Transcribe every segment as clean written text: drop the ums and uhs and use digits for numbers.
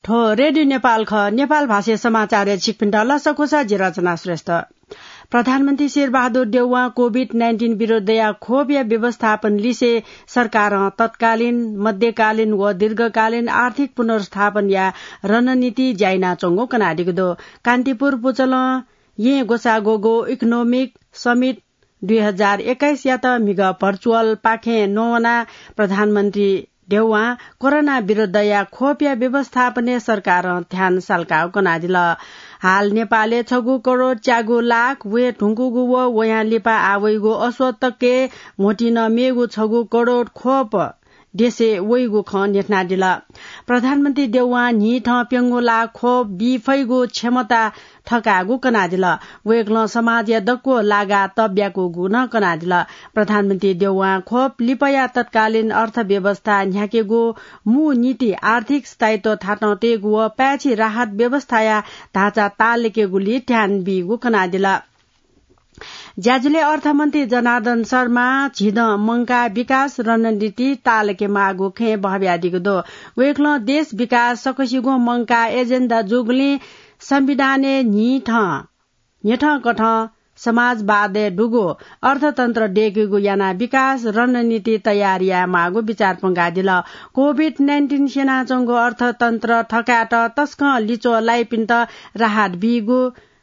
ठो रेडियो नेपाल ख नेपाल भाषा समाचार छिकपिन्ट लसकुसा जिरचना श्रेष्ठ। प्रधानमन्त्री शेरबहादुर देउवा कोभिड-19 विरूद्ध खोप या व्यवस्थापन लिसे सरकार तत्कालीन मध्यकालीन व दीर्घकालीन आर्थिक पुनर्स्थापन या रणनीति जाइना चंगो कनाडिगो दो कान्तिपुर पुचल ये गोसागोगो इकोनोमिक समिट 2021 या त मिग भर्चुअल पाखे नोवना प्रधानमन्त्री देउवा कोरोना विरूद्ध या खोप या व्यवस्थापन सरकार ध्यान सालकाव कनादिल हाल नेपालले 6 करोड़ 4 लाख वे ढुङ्गुगु वया लिपा आवैगो अस्वतके मोटिन मेगु 6 करोड़ खोप देशे वैगु ख नेटनादिल प्रधानमन्त्री देउवा नि ठ प्यंगु ला खोप बिफैगु क्षमता ठकागु कनादिल वेग्ल समाज या दक्को लागा तब्याको गुण कनादिल प्रधानमन्त्री देउवा खोप लिपया तत्कालीन अर्थव्यवस्था न्याकेगु मु नीति आर्थिक स्थायित्व थाटौतेगु व प्याछि राहत व्यवस्था ढाँचा तालेकेगुली ध्यान बिगु कनादिल ज्याजुले अर्थमन्त्री जनार्दन शर्मा झिद मंका विकास रणनीति तालके मागु खे भव्यादिगो दो वेक्ल देश विकास सकसिगो मंका एजेन्डा जुगले संविधाने निठ कठ समाजवाद डुगो अर्थतन्त्र डेगेगु याना विकास रणनीति तयारिया मागु विचार पंगादिल कोभिड-19 सेना चंगो अर्थतन्त्र ठकाट तस्क लिचो लाइपिन्त राहत बिगु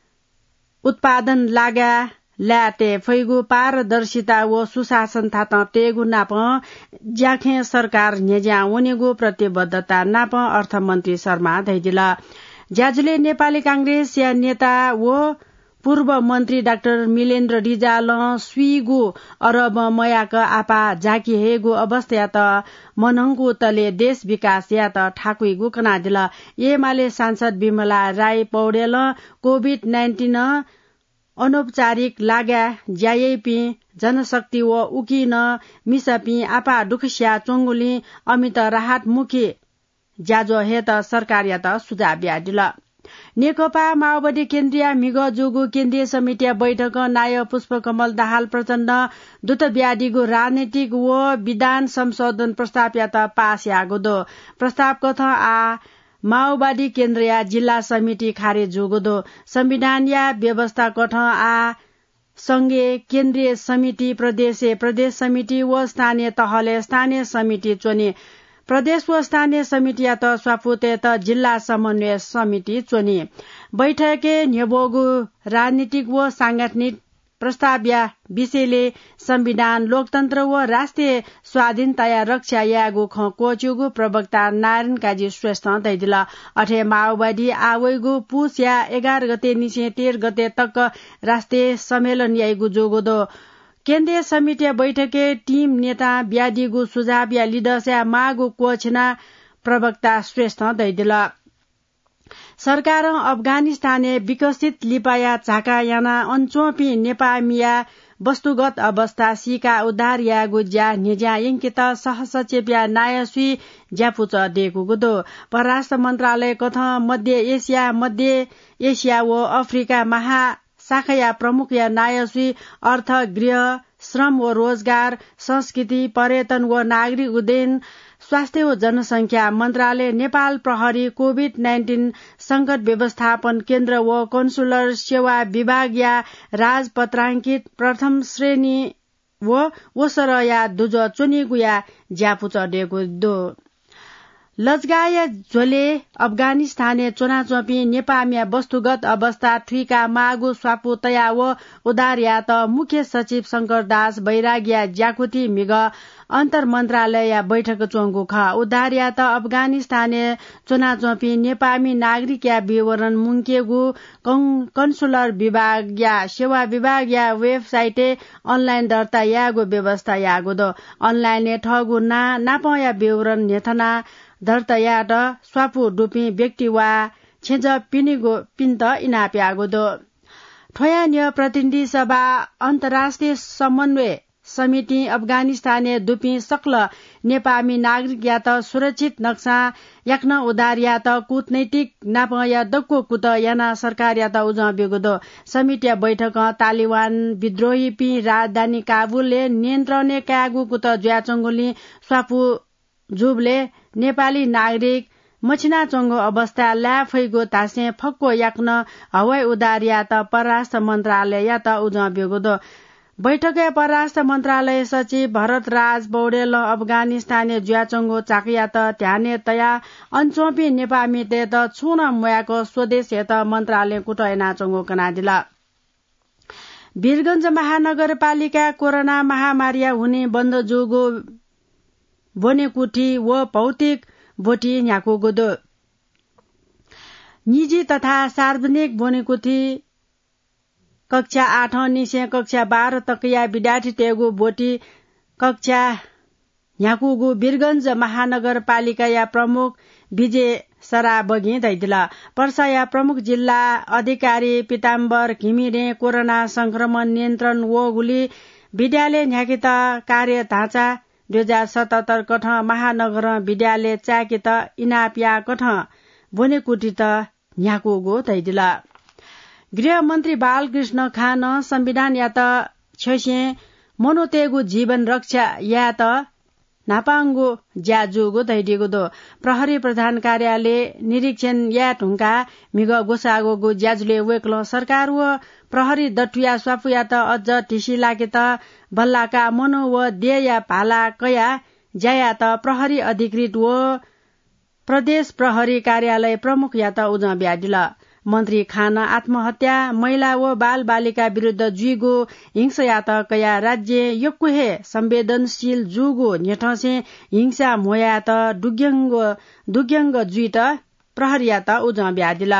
उत्पादन लागा ल्याटे फैगु पारदर्शिता व सुशासन थात टेगु नाप ज्याखे सरकार नेज्या उनेगु प्रतिबद्धता नाप अर्थमन्त्री शर्मा धैदिल ज्याजुले नेपाली कांग्रेस या नेता व पूर्व मन्त्री डाक्टर मिलेन्द्र रिजाल स्वीगु अरब मयाक आपा जाकी हेगु अवस्था त मनंगु तले देश विकास या त ठाकुइगु कनादिल एमाले सांसद विमला राई पौडेल कोभिड-19 अनौपचारिक लागा ज्यायपी जनशक्ति व उकिन मिसपी आपा दुखस्या चोंगुली अमित राहत मुखी ज्याजो हेत सरकार या त सुझाव ब्यादिल नेकपा माओवादी केन्द्रीय मिग जोगु केन्द्रीय समिति बैठक नाय पुष्पकमल दाहाल प्रचण्ड दूत ब्याडीगु राजनीतिक व विधान संशोधन प्रस्ताव या त पास यागो दो प्रस्ताव कथ आ माओवादी केन्द्रीय जिल्ला समिति खारेज जोगोदो संविधान या व्यवस्था कठ आ संघीय केन्द्रीय समिति प्रदेश समिति व स्थानीय तहले स्थानीय समिति चोनी प्रदेश व स्थानीय समिति या त स्वापुते त जिल्ला समन्वय समिति चोनी बैठके न्यबोगु राजनीतिक व सांगठनिक प्रस्ताव या विषयले संविधान लोकतन्त्र व राष्ट्रिय स्वाधीनता या रक्षा यागु ख कोचुगु प्रवक्ता नारायण काजी श्रेष्ठ दैदिल अठे माओवादी आवैगु पुस या 11 गते निसे 13 गते तक राष्ट्रिय सम्मेलन यागु जोगोदो केन्द्रीय समिति बैठके टीम नेता ब्यादीगु सुझाव या लिडर्स या मागु कोचना प्रवक्ता श्रेष्ठ दैदिल सरकार अफगानिस्ताने विकसित लिपाया झाका याना अञ्चोपी नेपामिया वस्तुगत अवस्था सिका उद्धार यागु ज्या निज्या इंकित सहसचिव या नायस्वी ज्यापुच देगु गुदो परराष्ट्र मन्त्रालय कथ मध्य एशिया व अफ्रिका महाशाखा प्रमुख या नायस्वी अर्थ गृह श्रम व रोजगार संस्कृति पर्यटन व नागरिक उड्डयन स्वास्थ्य व जनसंख्या मन्त्रालय नेपाल प्रहरी कोभिड-19 संकट व्यवस्थापन केन्द्र व कन्सुलर सेवा विभाग या राजपत्राङ्कित प्रथम श्रेणी व वसर या दुज चुनिगु या ज्यापुच डेगु दो लजगाय झोले अफगानिस्ताने चोनाचोपी नेपामिया वस्तुगत अवस्था ठुइका मागु स्वापु तया व उदार या त मुख्य सचिव शंकर दास बैरागिया ज्याकुती मिग अन्तर मन्त्रालय या बैठक चोंगु ख उद्धार या त अफगानिस्ताने चोनाचोपी नेपामी नागरिक या विवरण मुंकेगु कन्सुलर विभाग या सेवा विभाग या वेबसाइटे अनलाइन दर्ता यागु व्यवस्था यागु दो अनलाइन ठगु नाप या विवरण नेथना दर्ता या त स्वापु डुपी व्यक्ति वा छेज पिनिगो पिन्त इनाप्यागो दो ठोयान्य प्रतिनिधि सभा अन्तर्राष्ट्रिय समन्वय समिति अफगानिस्ताने दुपी सक्ल नेपामी नागरिक या त सुरक्षित नक्सा याक्न उदार या त कूटनैतिक नाप या दक्को कुत याना सरकार या त उज बेगुदो समिति बैठक तालिबान विद्रोही पी राजधानी काबुलले नियन्त्रण क्यागु कुत ज्याचंगुली स्वापु जुबले नेपाली नागरिक मछिना चंगो अवस्था ल्या फैगो तासे फक्को याक्न हवाई उडार या त परराष्ट्र मन्त्रालय या त उज बेगोदो बैठक परराष्ट्र मन्त्रालय सचिव भरत राज पौडेल अफगानिस्तान ज्याचंगो चाकिया त ध्याने तया अञ्चोपी नेपामी ते त छुन मुयाको स्वदेश हेत मन्त्रालय कुटयना चंगो कना दिला वीरगञ्ज महानगरपालिका कोरोना महामारी हुने बन्द जोगो बोनेकुठी व भौतिक बोटी न्याको गोदो निजी तथा सार्वजनिक बोनेकुठी कक्षा 8 निसे कक्षा 12 तकिया विद्यार्थी तेगु बोटी कक्षा न्याकुगु वीरगञ्ज महानगरपालिका या प्रमुख विजय सरा बगी दैदिला पर्सा या प्रमुख जिल्ला अधिकारी पीताम्बर घिमिरे कोरोना संक्रमण नियन्त्रण वो गुली विद्यालय न्याकित कार्य ढाँचा 2077 कठ महानगर विद्यालय चाकित इनापिया कठ बोनेकुटी त न्याकुगु दैदिला गृहमन्त्री बालकृष्ण खान संविधान या त छसे मनोतेगु जीवन रक्षा या त नापाङ्गो ज्याजुगो दैडिगो दो प्रहरी प्रधान कार्यालय निरीक्षण या ढुङ्गा मिग गोसागोगो ज्याजुले वेक्ल सरकार व प्रहरी दठुया स्वाफु या त अझ ढिसी लागे त बल्लाका मनो व दे या भाला कया ज्याया त प्रहरी अधिकृत व प्रदेश प्रहरी कार्यालय प्रमुख या त उज ब्याडिला मन्त्री खान आत्महत्या महिला व बाल बालिका विरूद्ध जुइगो हिंसा या त कया राज्य यकुहे संवेदनशील जुगो नेठसे हिंसा मोया त दुग्यंग जुइ त प्रहरी या त उज ब्यादिला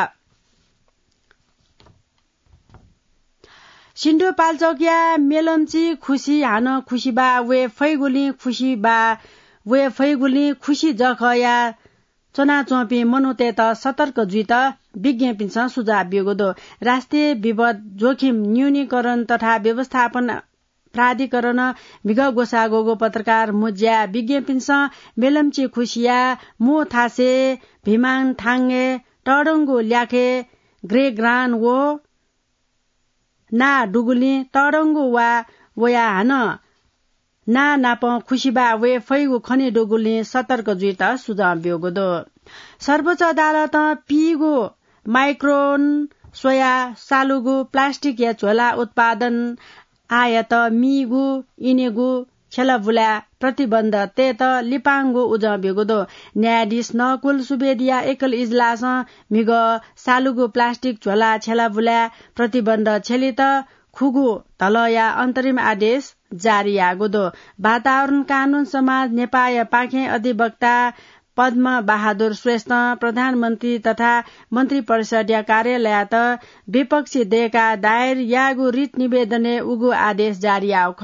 सिन्धु पाल्चौकिया मेलम्ची खुशी हान खुशीबा वे फैगुली खुशीबा वे फैगुली खुशी जखया चना चोपी मनुते त सतर्क जुइ त विज्ञापन सुझाव बिगोदो राष्ट्रिय विपद जोखिम न्यूनीकरण तथा व्यवस्थापन प्राधिकरण मिग गोसागोगो पत्रकार मुज्या विज्ञापन मेलम्ची खुशिया मो थासे भिमान थाङ्गे टडङ्गो ल्याखे ग्रे ग्रान वो ना डुगुली टडङ्गो वा वया हान ना नाप खुशीबा वे फैगु खनि डुगुली सतर्क जुइ त सुझाव बिगोदो सर्वोच्च अदालत पीगो माइक्रोन सोया सालुगु प्लास्टिक या झोला उत्पादन आयात मिगु इनेगु खेलबुला प्रतिबन्ध ते त लिपाङ्गो उज बेगोदो न्यायाधीश नकुल सुवेदिया एकल इजलास मिग सालुगु प्लास्टिक झोला खेलबुला प्रतिबन्ध छेली त खुगु तलया अन्तरिम आदेश जारी आगोदो वातावरण कानून समाज नेपाल पाखे अधिवक्ता पद्म बहादुर श्रेष्ठ प्रधानमन्त्री तथा मन्त्री परिषद कार्यालयत विपक्षी देका दायर यागु रिट निवेदने उगु आदेश जारी आउख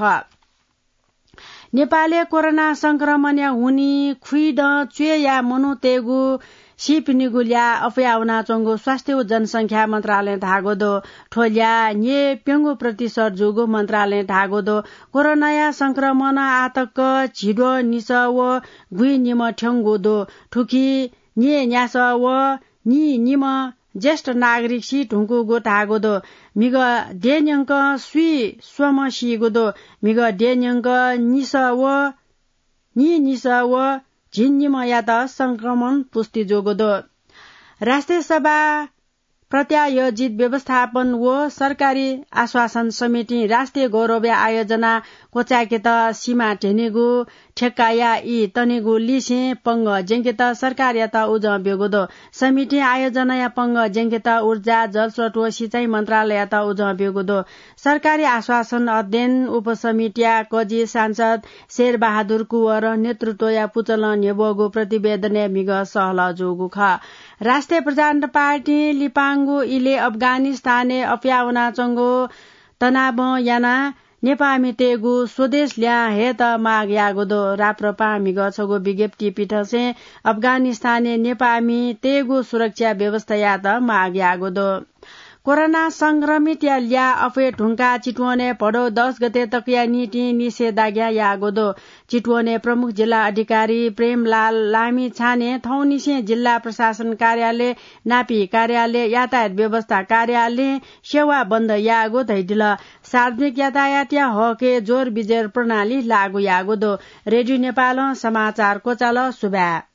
नेपालले कोरोना संक्रमण हुनी खुइड चुए या मनुतेगु सिपनिगुल्या अफयाउना चंगो स्वास्थ्य व जनसंख्या मन्त्रालय धागोदो ठोल्या nye पेंगु प्रतिशत जुगु मन्त्रालय धागोदो कोरोना संक्रमण आतक छिडो निस व गुइ निम ठ्यंगोदो ठुकी nye न्यास व नि निम ज्येष्ठ नागरिक सी ढुङ्गु गो धागोदो मिग डेन्यंक सुई स्वम सिगोदो मिग डेन्यंक निस व नि निस व झिन्निमया त संक्रमण पुष्टि जोगोदो राष्ट्रिय सभा प्रत्यायोजित व्यवस्थापन व सरकारी आश्वासन समिति राष्ट्रिय गौरव आयोजना कोचाकेत सीमा ढेनेगु ठेक्काया ई तनेगु लिसे पंग जेंकेत सरकार या त उज बेगोदो समिति आयोजना या पंग जेंकेत ऊर्जा जलस्रोत व सिंचाई मन्त्रालय या त उज बेगोदो सरकारी आश्वासन अध्ययन उपसमितिया कजी सांसद शेर बहादुर कुवर नेतृत्व या पुचल नेबोगु प्रतिवेदन मिग सहल जोगु ख राष्ट्रिय प्रजातन्त्र पार्टी लिपाङ्गु इले अफगानिस्ताने अफ्यावना चंगो तनाव याना नेपामी तेगु स्वदेश ल्या हेत माग यागोदो राप्रपा मिग छगो विज्ञप्ति पीठसे अफगानिस्ताने नेपामी तेगु सुरक्षा व्यवस्था या त माग यागोदो कोरोना संक्रमित या ल्या अफे ढुङ्का चितवने पढो 10 गते तकिया नीति निषेधाज्ञा यागोदो चितवने प्रमुख जिल्ला अधिकारी प्रेमलाल लामी छाने थौनिसे जिल्ला प्रशासन कार्यालय नापी कार्यालय यातायात व्यवस्था कार्यालय सेवा बन्द यागो दैदिल सार्वजनिक यातायात या हके जोर बिजेर प्रणाली लागू यागोदो रेडियो नेपाल समाचार कोचाल सुबा